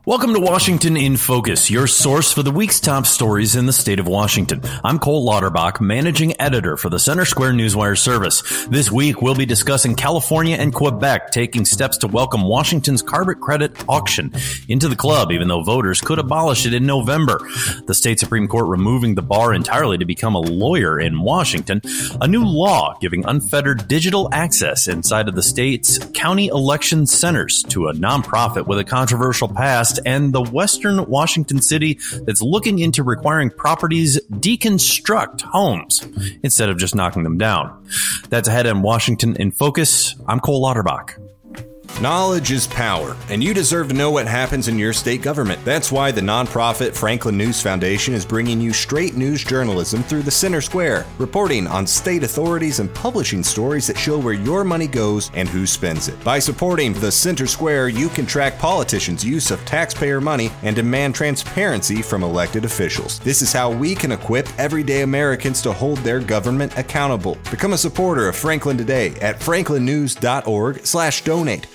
Welcome to Washington in Focus, your source for the week's top stories in the state of Washington. I'm Cole Lauterbach, managing editor for the Center Square Newswire service. This week, we'll be discussing California and Quebec taking steps to welcome Washington's carbon credit auction into the club, even though voters could abolish it in November. The state Supreme Court removing the bar entirely to become a lawyer in Washington. A new law giving unfettered digital access inside of the state's county election centers to a nonprofit with a controversial past, and the Western Washington city that's looking into requiring properties deconstruct homes instead of just knocking them down. That's ahead in Washington in Focus. I'm Cole Lauterbach. Knowledge is power, and you deserve to know what happens in your state government. That's why the nonprofit Franklin News Foundation is bringing you straight news journalism through the Center Square, reporting on state authorities and publishing stories that show where your money goes and who spends it. By supporting the Center Square, you can track politicians' use of taxpayer money and demand transparency from elected officials. This is how we can equip everyday Americans to hold their government accountable. Become a supporter of Franklin today at franklinnews.org/donate.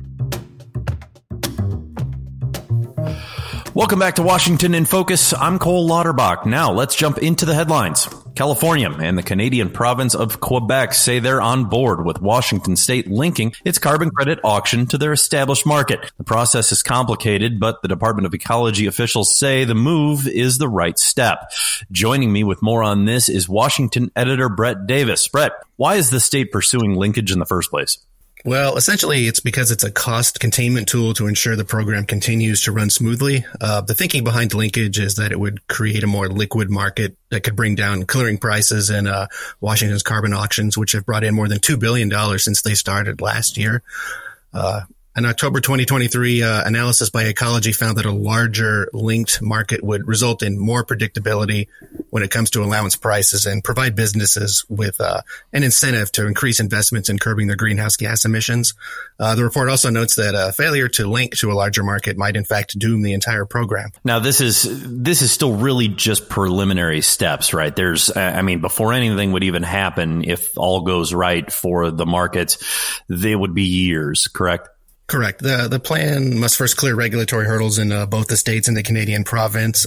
Welcome back to Washington in Focus. I'm Cole Lauterbach. Now let's jump into the headlines. California and the Canadian province of Quebec say they're on board with Washington state linking its carbon credit auction to their established market. The process is complicated, but the Department of Ecology officials say the move is the right step. Joining me with more on this is Washington editor Brett Davis. Brett, why is the state pursuing linkage in the first place? Well, essentially, it's because it's a cost containment tool to ensure the program continues to run smoothly. The thinking behind linkage is that it would create a more liquid market that could bring down clearing prices in Washington's carbon auctions, which have brought in more than $2 billion since they started last year. An October 2023 analysis by Ecology found that a larger linked market would result in more predictability when it comes to allowance prices and provide businesses with an incentive to increase investments in curbing their greenhouse gas emissions. The report also notes that a failure to link to a larger market might in fact doom the entire program. Now, this is still really just preliminary steps, right? Before anything would even happen, if all goes right for the markets, they would be years, correct? Correct. The plan must first clear regulatory hurdles in both the states and the Canadian province.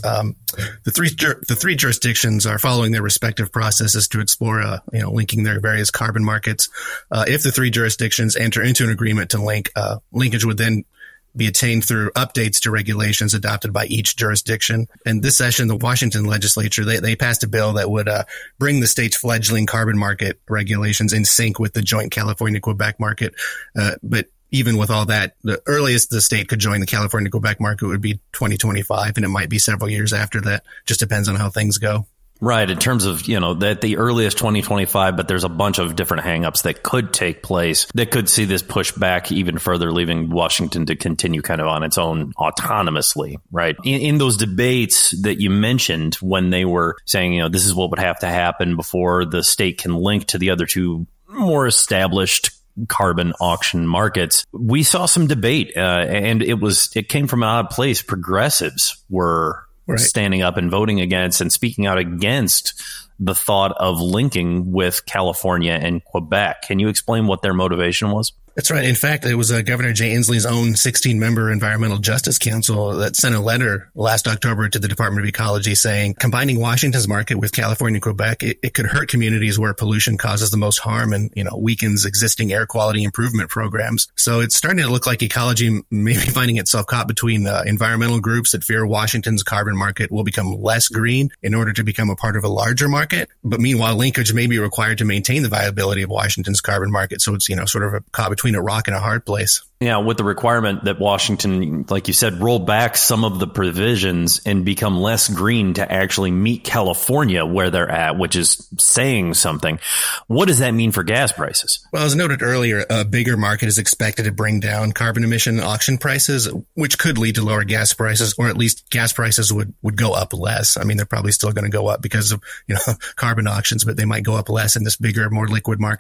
The three jurisdictions are following their respective processes to explore, linking their various carbon markets. If the three jurisdictions enter into an agreement to link, linkage would then be attained through updates to regulations adopted by each jurisdiction. And this session, the Washington legislature, they passed a bill that would bring the state's fledgling carbon market regulations in sync with the joint California-Quebec market. But even with all that, the earliest the state could join the California-Quebec market would be 2025, and it might be several years after that. Just depends on how things go. Right. In terms of, that the earliest 2025, but there's a bunch of different hangups that could take place that could see this push back even further, leaving Washington to continue kind of on its own autonomously. Right. In those debates that you mentioned when they were saying, this is what would have to happen before the state can link to the other two more established carbon auction markets, we saw some debate, and it came from an odd place. Progressives were standing up and voting against and speaking out against the thought of linking with California and Quebec. Can you explain what their motivation was? That's right. In fact, it was Governor Jay Inslee's own 16-member Environmental Justice Council that sent a letter last October to the Department of Ecology saying combining Washington's market with California and Quebec, it could hurt communities where pollution causes the most harm and, weakens existing air quality improvement programs. So it's starting to look like Ecology may be finding itself caught between environmental groups that fear Washington's carbon market will become less green in order to become a part of a larger market. But meanwhile, linkage may be required to maintain the viability of Washington's carbon market. So it's, sort of caught between a rock and a hard place. Yeah, with the requirement that Washington, like you said, roll back some of the provisions and become less green to actually meet California where they're at, which is saying something. What does that mean for gas prices? Well, as noted earlier, a bigger market is expected to bring down carbon emission auction prices, which could lead to lower gas prices, or at least gas prices would go up less. I mean, they're probably still going to go up because of, carbon auctions, but they might go up less in this bigger, more liquid market.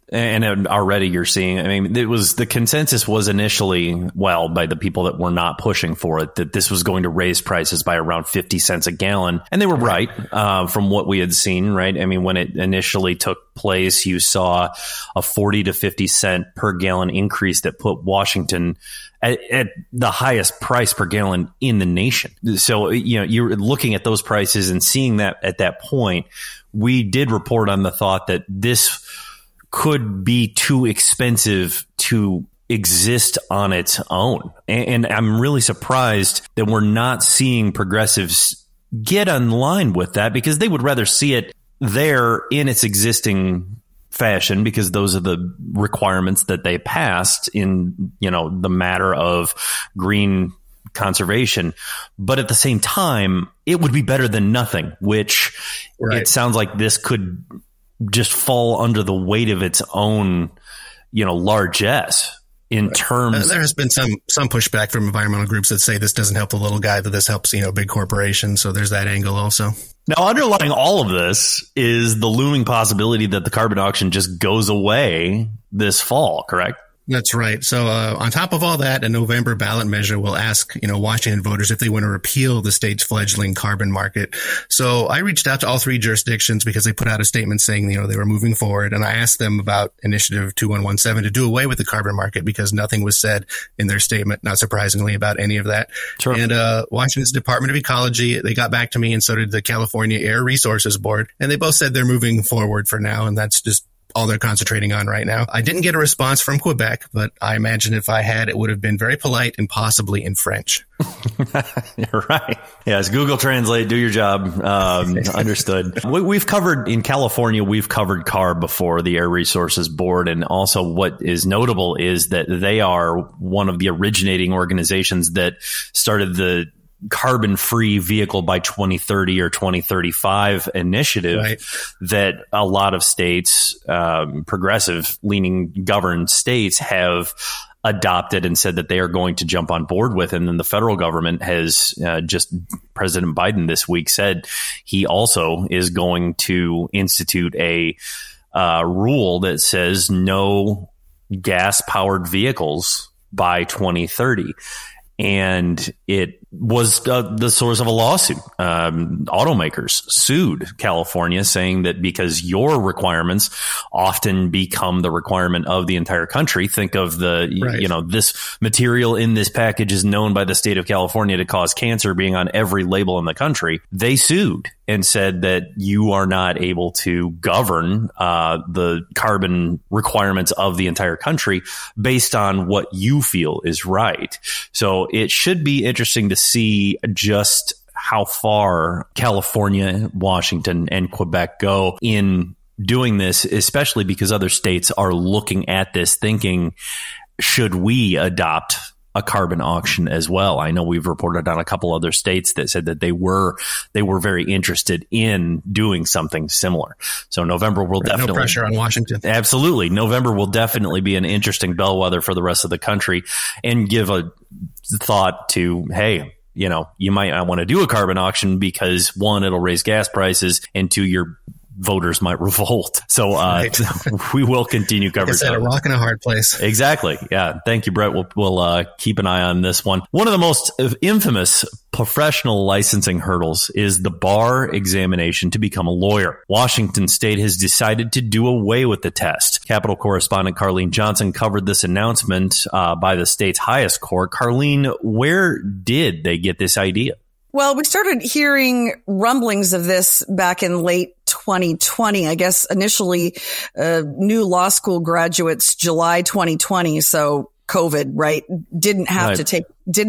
And already you're seeing, I mean, the consensus was initially, by the people that were not pushing for it, that this was going to raise prices by around 50 cents a gallon. And they were right, from what we had seen, right? I mean, when it initially took place, you saw a 40 to 50 cent per gallon increase that put Washington at the highest price per gallon in the nation. So, you're looking at those prices and seeing that at that point, we did report on the thought that this could be too expensive to exist on its own. And I'm really surprised that we're not seeing progressives get in line with that, because they would rather see it there in its existing fashion, because those are the requirements that they passed in, the matter of green conservation. But at the same time, it would be better than nothing, which It sounds like this could just fall under the weight of its own, largesse in terms. There has been some pushback from environmental groups that say this doesn't help the little guy, that this helps, big corporations. So there's that angle also. Now, underlying all of this is the looming possibility that the carbon auction just goes away this fall, correct? That's right. So on top of all that, a November ballot measure will ask, Washington voters if they want to repeal the state's fledgling carbon market. So I reached out to all three jurisdictions because they put out a statement saying, they were moving forward. And I asked them about Initiative 2117 to do away with the carbon market, because nothing was said in their statement, not surprisingly, about any of that. Sure. And Washington's Department of Ecology, they got back to me, and so did the California Air Resources Board. And they both said they're moving forward for now. And that's just all they're concentrating on right now. I didn't get a response from Quebec, but I imagine if I had, it would have been very polite and possibly in French. You're right. Yes, Google Translate, do your job. Understood. We've covered in California, we've covered CARB before, the Air Resources Board. And also what is notable is that they are one of the originating organizations that started the carbon-free vehicle by 2030 or 2035 initiative that a lot of states, progressive-leaning governed states, have adopted and said that they are going to jump on board with. And then the federal government has President Biden this week said he also is going to institute a rule that says no gas-powered vehicles by 2030. And it was the source of a lawsuit. Automakers sued California, saying that because your requirements often become the requirement of the entire country. Think of this material in this package is known by the state of California to cause cancer being on every label in the country. They sued and said that you are not able to govern the carbon requirements of the entire country based on what you feel is right. So it should be interesting to see just how far California, Washington, and Quebec go in doing this, especially because other states are looking at this thinking, should we adopt a carbon auction as well? I know we've reported on a couple other states that said that they were very interested in doing something similar. So November will definitely, no pressure on Washington. Absolutely. November will definitely be an interesting bellwether for the rest of the country, and give a thought to, hey, you might not want to do a carbon auction because, one, it'll raise gas prices, and two, your voters might revolt. So we will continue coverage. It's a rock and a hard place. Exactly. Yeah. Thank you, Brett. We'll keep an eye on this one. One of the most infamous professional licensing hurdles is the bar examination to become a lawyer. Washington State has decided to do away with the test. Capitol correspondent Carlene Johnson covered this announcement by the state's highest court. Carlene, where did they get this idea? Well, we started hearing rumblings of this back in late 2020. I guess initially new law school graduates, July 2020. So COVID, right? Didn't have to take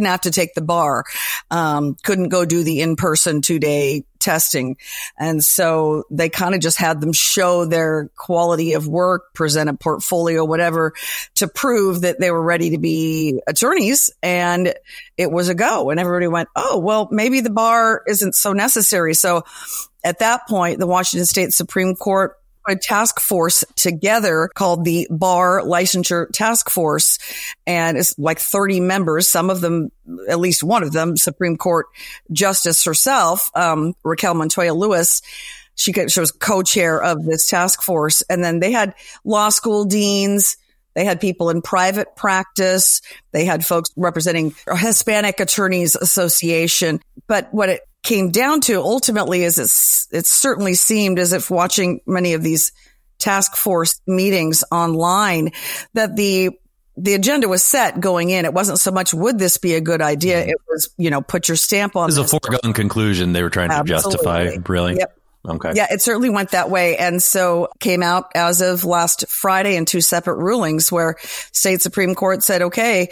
the bar. Couldn't go do the in-person 2-day testing. And so they kind of just had them show their quality of work, present a portfolio, whatever, to prove that they were ready to be attorneys. And it was a go. And everybody went, oh, well, maybe the bar isn't so necessary. So at that point, the Washington State Supreme Court a task force together called the Bar Licensure Task Force. And it's like 30 members, some of them, at least one of them, Supreme Court Justice herself, Raquel Montoya Lewis, She was co-chair of this task force. And then they had law school deans. They had people in private practice. They had folks representing Hispanic Attorneys Association. But what it came down to ultimately is it certainly seemed as if watching many of these task force meetings online that the agenda was set going in. It wasn't so much, would this be a good idea? It was, put your stamp on this. It was a foregone conclusion they were trying to justify, really. Yep. Okay. Yeah, it certainly went that way. And so came out as of last Friday in 2 separate rulings where state Supreme Court said, okay,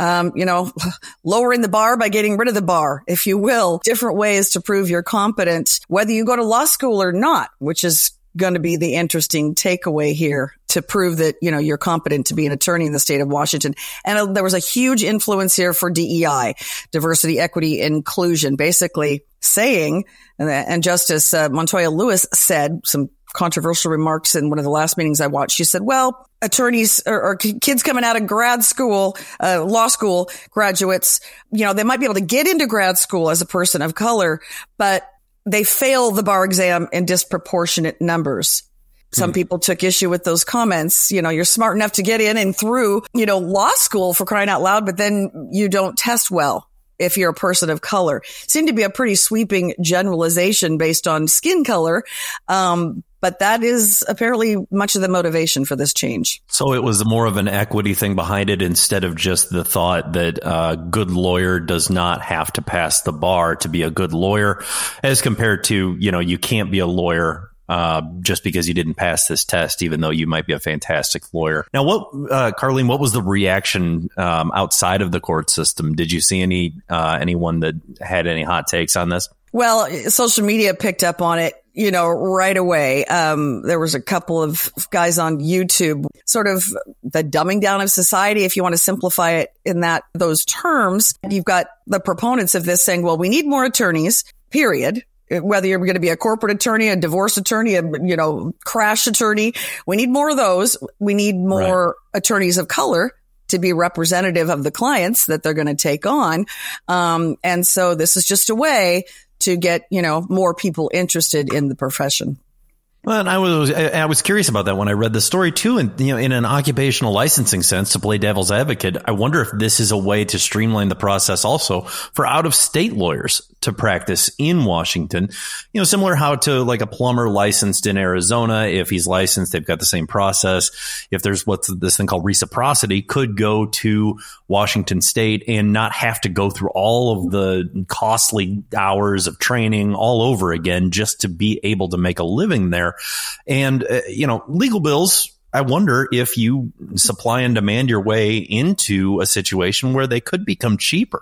lowering the bar by getting rid of the bar, if you will, different ways to prove you're competent, whether you go to law school or not, which is going to be the interesting takeaway here to prove that, you're competent to be an attorney in the state of Washington. And there was a huge influence here for DEI, diversity, equity, inclusion, basically saying, and Justice Montoya Lewis said some controversial remarks in one of the last meetings I watched. She said, well, attorneys or kids coming out of grad school, law school graduates, they might be able to get into grad school as a person of color, but they fail the bar exam in disproportionate numbers. Some people took issue with those comments. You're smart enough to get in and through, law school, for crying out loud, but then you don't test well if you're a person of color. Seemed to be a pretty sweeping generalization based on skin color. But that is apparently much of the motivation for this change. So it was more of an equity thing behind it instead of just the thought that a good lawyer does not have to pass the bar to be a good lawyer, as compared to, you can't be a lawyer just because you didn't pass this test, even though you might be a fantastic lawyer. Now, Carlene, what was the reaction outside of the court system? Did you see anyone that had any hot takes on this? Well, social media picked up on it, right away. There was a couple of guys on YouTube, sort of the dumbing down of society, if you want to simplify it in those terms. You've got the proponents of this saying, well, we need more attorneys, period. Whether you're going to be a corporate attorney, a divorce attorney, a, crash attorney, we need more of those. We need more attorneys of color to be representative of the clients that they're going to take on. And so this is just a way to get, more people interested in the profession. Well, and I was curious about that when I read the story too. And, in an occupational licensing sense, to play devil's advocate, I wonder if this is a way to streamline the process also for out-of-state lawyers to practice in Washington. Similar how to like a plumber licensed in Arizona. If he's licensed, they've got the same process. If there's what's this thing called reciprocity, could go to Washington State and not have to go through all of the costly hours of training all over again just to be able to make a living there. And, legal bills, I wonder if you supply and demand your way into a situation where they could become cheaper.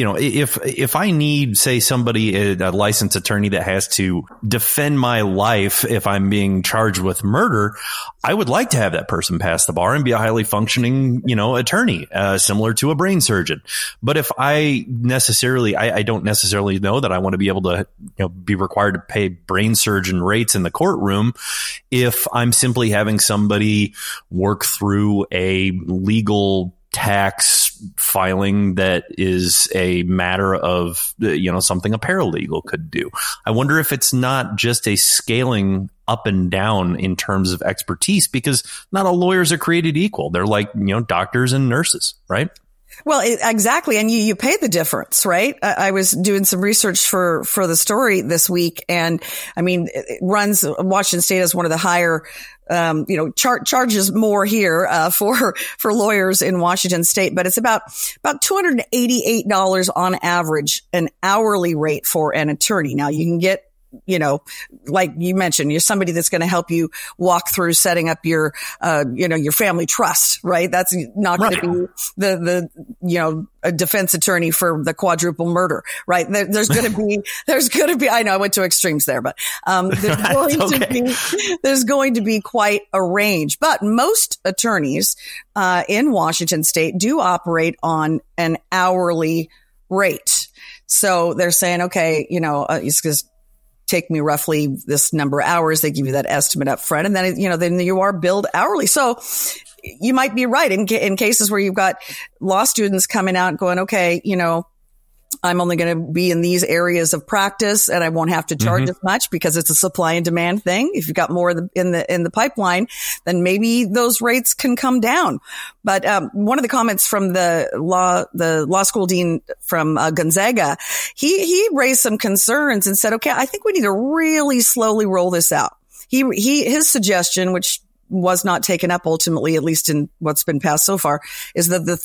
If I need, say, somebody, a licensed attorney that has to defend my life if I'm being charged with murder, I would like to have that person pass the bar and be a highly functioning, attorney, similar to a brain surgeon. But if I don't necessarily know that I want to be able to, be required to pay brain surgeon rates in the courtroom, if I'm simply having somebody work through a legal tax filing that is a matter of, something a paralegal could do. I wonder if it's not just a scaling up and down in terms of expertise, because not all lawyers are created equal. They're like, doctors and nurses, right? Well, exactly. And you pay the difference, right? I was doing some research for the story this week. And I mean, it runs Washington State as one of the higher, charges more here, for lawyers in Washington State, but it's about $288 on average, an hourly rate for an attorney. Now you can get, like you mentioned, you're somebody that's going to help you walk through setting up your, your family trust, right? That's not going to be a defense attorney for the quadruple murder, right? There's going to be, I know I went to extremes there, but, there's going to be quite a range, but most attorneys, in Washington State do operate on an hourly rate. So they're saying, okay, it's because take me roughly this number of hours. They give you that estimate up front. And then, then you are billed hourly. So you might be right in cases where you've got law students coming out and going, okay, I'm only going to be in these areas of practice and I won't have to charge as much because it's a supply and demand thing. If you've got more in the pipeline, then maybe those rates can come down. But, one of the comments from the law school dean from Gonzaga, he raised some concerns and said, okay, I think we need to really slowly roll this out. His suggestion, which was not taken up ultimately, at least in what's been passed so far, is that the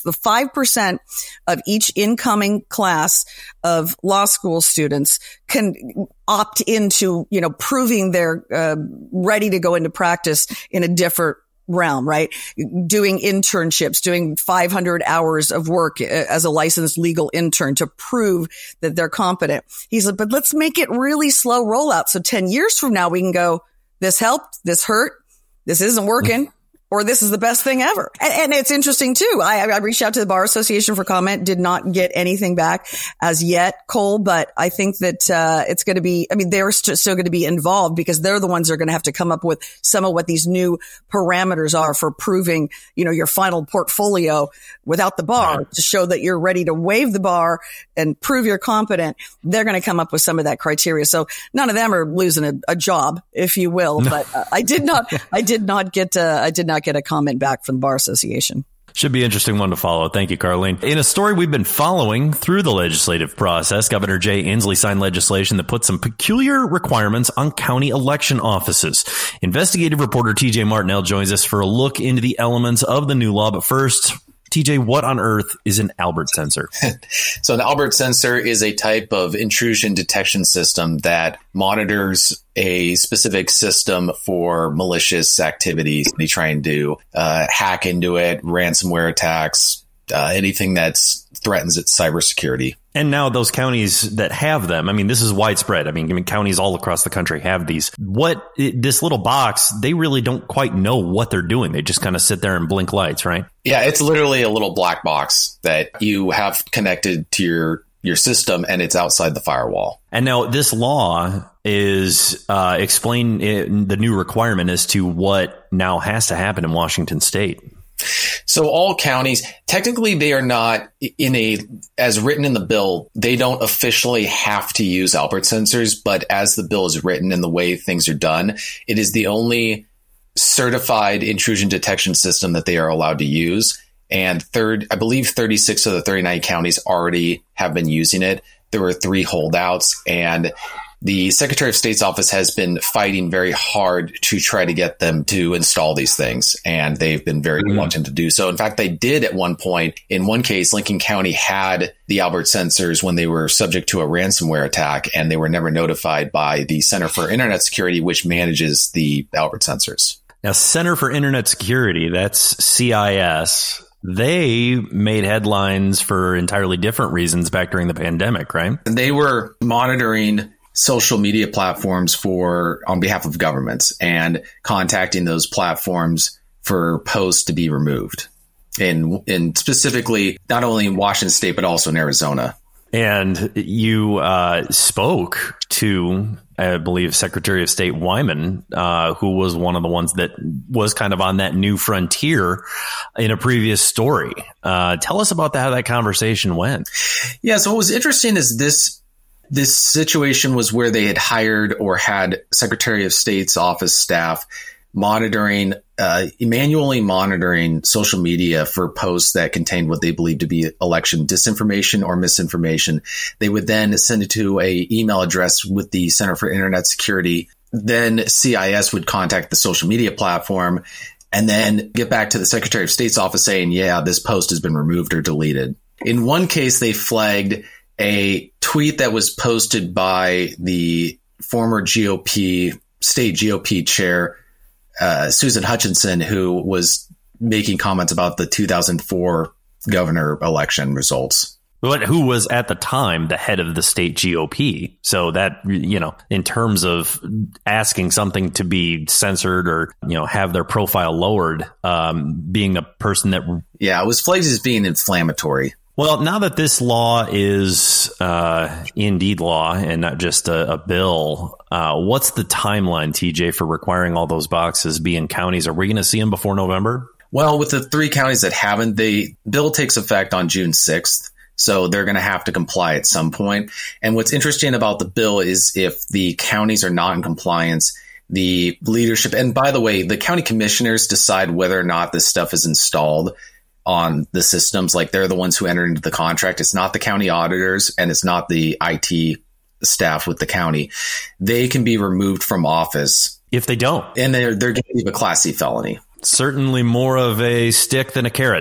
5% of each incoming class of law school students can opt into, proving they're ready to go into practice in a different realm, right? Doing internships, doing 500 hours of work as a licensed legal intern to prove that they're competent. He said, but let's make it really slow rollout. So 10 years from now, we can go, this helped, this hurt, this isn't working, or this is the best thing ever. And it's interesting too. I reached out to the Bar Association for comment, did not get anything back as yet, Cole, but I think that, it's going to be, they're still going to be involved because they're the ones that are going to have to come up with some of what these new parameters are for proving, your final portfolio without the bar to show that you're ready to waive the bar and prove you're competent. They're going to come up with some of that criteria. So none of them are losing a job, if you will, but I did not get a comment back from the Bar Association. Should be an interesting one to follow. Thank you, Carlene. In a story we've been following through the legislative process, Governor Jay Inslee signed legislation that puts some peculiar requirements on county election offices. Investigative reporter TJ Martinell joins us for a look into the elements of the new law. But first, TJ, what on earth is an Albert sensor? So an Albert sensor is a type of intrusion detection system that monitors a specific system for malicious activities. They try and do hack into it, ransomware attacks, anything that threatens its cybersecurity. And now those counties that have them, this is widespread. Counties all across the country have these. This little box, they really don't quite know what they're doing. They just kind of sit there and blink lights, right? Yeah, it's literally a little black box that you have connected to your system, and it's outside the firewall. And now this law is explain the new requirement as to what now has to happen in Washington State. So all counties, technically they are not as written in the bill, they don't officially have to use Albert sensors, but as the bill is written and the way things are done, it is the only certified intrusion detection system that they are allowed to use. And I believe 36 of the 39 counties already have been using it. There were 3 holdouts, and the Secretary of State's office has been fighting very hard to try to get them to install these things, and they've been very reluctant to do so. In fact, they did at one point. In one case, Lincoln County had the Albert sensors when they were subject to a ransomware attack, and they were never notified by the Center for Internet Security, which manages the Albert sensors. Now, Center for Internet Security, that's CIS. They made headlines for entirely different reasons back during the pandemic, right? They were monitoring social media platforms on behalf of governments and contacting those platforms for posts to be removed. And specifically, not only in Washington State, but also in Arizona. And you spoke to, I believe, Secretary of State Wyman, who was one of the ones that was kind of on that new frontier in a previous story. Tell us about how that conversation went. Yeah, so what was interesting is this situation was where they had hired or had Secretary of State's office staff manually monitoring social media for posts that contained what they believed to be election disinformation or misinformation. They would then send it to an email address with the Center for Internet Security. Then CIS would contact the social media platform and then get back to the Secretary of State's office saying, yeah, this post has been removed or deleted. In one case, they flagged a tweet that was posted by the former state GOP chair, Susan Hutchinson, who was making comments about the 2004 governor election results. But who was at the time the head of the state GOP. So that, in terms of asking something to be censored or, have their profile lowered, being the person that... Yeah, it was flagged as being inflammatory. Well, now that this law is indeed law and not just a bill, what's the timeline, TJ, for requiring all those boxes be in counties? Are we going to see them before November? Well, with the 3 counties that haven't, the bill takes effect on June 6th. So they're going to have to comply at some point. And what's interesting about the bill is if the counties are not in compliance, the leadership, and by the way, the county commissioners decide whether or not this stuff is installed on the systems. Like, they're the ones who enter into the contract. It's not the county auditors, and it's not the IT staff with the county. They can be removed from office if they don't, and they're going to be a Class C felony. Certainly more of a stick than a carrot.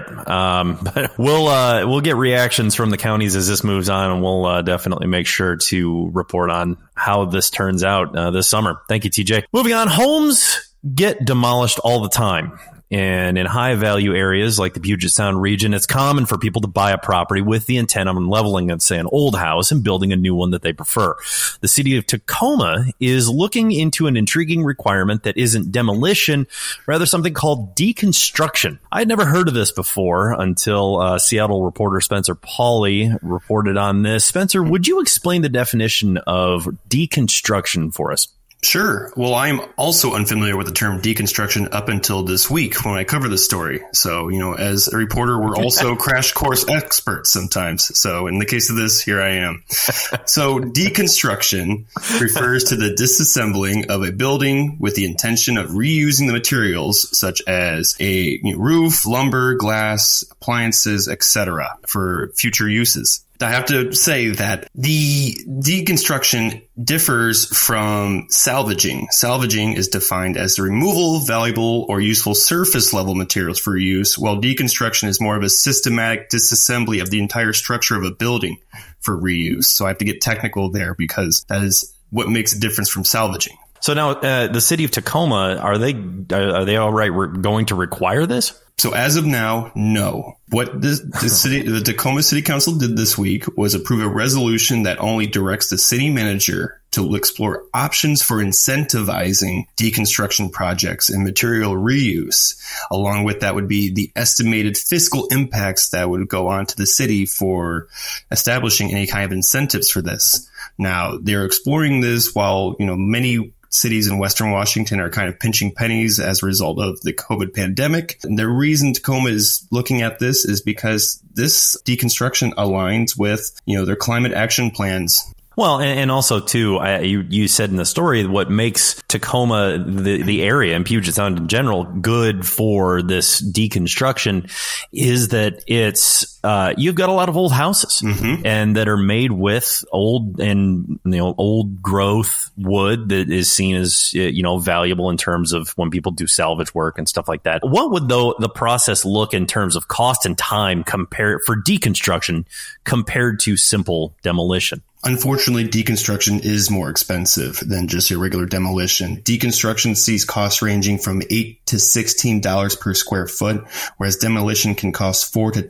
But we'll get reactions from the counties as this moves on, and we'll definitely make sure to report on how this turns out this summer. Thank you, TJ. Moving on, homes get demolished all the time. And in high value areas like the Puget Sound region, it's common for people to buy a property with the intent of leveling, say, an old house and building a new one that they prefer. The city of Tacoma is looking into an intriguing requirement that isn't demolition, rather something called deconstruction. I'd never heard of this before until Seattle reporter Spencer Pauly reported on this. Spencer, would you explain the definition of deconstruction for us? Sure. Well, I'm also unfamiliar with the term deconstruction up until this week when I cover this story. So, as a reporter, we're also crash course experts sometimes. So in the case of this, here I am. So deconstruction refers to the disassembling of a building with the intention of reusing the materials such as a roof, lumber, glass, appliances, etc. for future uses. I have to say that the deconstruction differs from salvaging. Salvaging is defined as the removal of valuable or useful surface level materials for use, while deconstruction is more of a systematic disassembly of the entire structure of a building for reuse. So I have to get technical there because that is what makes a difference from salvaging. So now the city of Tacoma, are they all right? We're going to require this? So as of now, no. What the Tacoma City Council did this week was approve a resolution that only directs the city manager to explore options for incentivizing deconstruction projects and material reuse. Along with that would be the estimated fiscal impacts that would go on to the city for establishing any kind of incentives for this. Now, they're exploring this while, many cities in Western Washington are kind of pinching pennies as a result of the COVID pandemic. And the reason Tacoma is looking at this is because this deconstruction aligns with, their climate action plans. Well, and also, too, you said in the story, what makes Tacoma, the area, and Puget Sound in general, good for this deconstruction is that it's you've got a lot of old houses and that are made with old and old growth wood that is seen as valuable in terms of when people do salvage work and stuff like that. What would the process look in terms of cost and time for deconstruction compared to simple demolition? Unfortunately, deconstruction is more expensive than just your regular demolition. Deconstruction sees costs ranging from $8 to $16 per square foot, whereas demolition can cost $4 to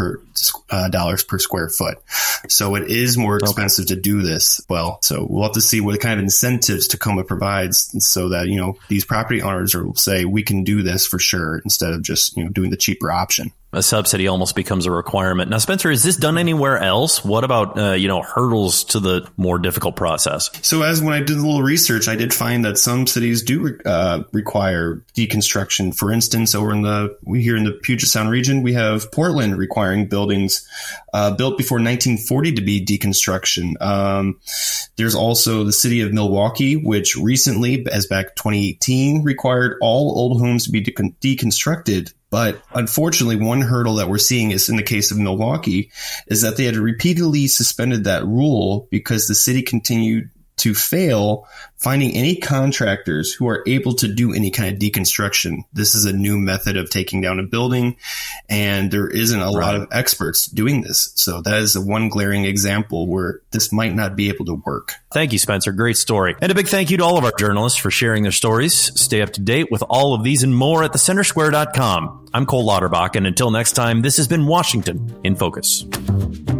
$10 per square foot. So it is more expensive to do this. Well, so we'll have to see what kind of incentives Tacoma provides so that, these property owners will say we can do this for sure instead of just, doing the cheaper option. A subsidy almost becomes a requirement. Now, Spencer, is this done anywhere else? What about, hurdles to the more difficult process? So when I did a little research, I did find that some cities do require deconstruction. For instance, here in the Puget Sound region, we have Portland requiring buildings built before 1940 to be deconstruction. There's also the city of Milwaukee, which recently, as back 2018, required all old homes to be deconstructed. But unfortunately, one hurdle that we're seeing is in the case of Milwaukee is that they had repeatedly suspended that rule because the city continued to fail finding any contractors who are able to do any kind of deconstruction. This is a new method of taking down a building, and there isn't a lot of experts doing this. So that is one glaring example where this might not be able to work. Thank you, Spencer. Great story. And a big thank you to all of our journalists for sharing their stories. Stay up to date with all of these and more at thecentersquare.com. I'm Cole Lauterbach, and until next time, this has been Washington in Focus.